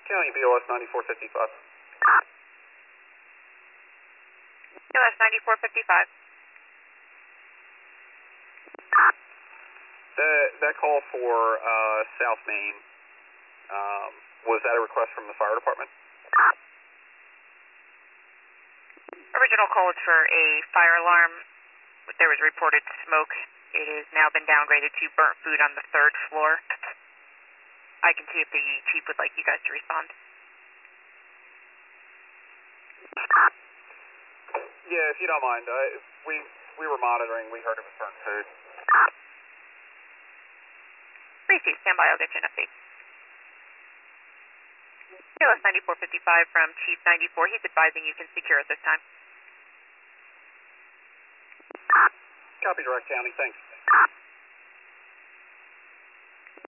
County BOS 9455. BOS 9455. That call for South Main, was that a request from the fire department? Original call was for a fire alarm. There was reported smoke. It has now been downgraded to burnt food on the 3rd floor. I can see if the chief would like you guys to respond. Yeah, if you don't mind. We were monitoring. We heard it was burnt food. Chief, stand by. I'll get you an update. KLS 9455 from Chief 94. He's advising you can secure at this time. Copy, Direct County. Thanks.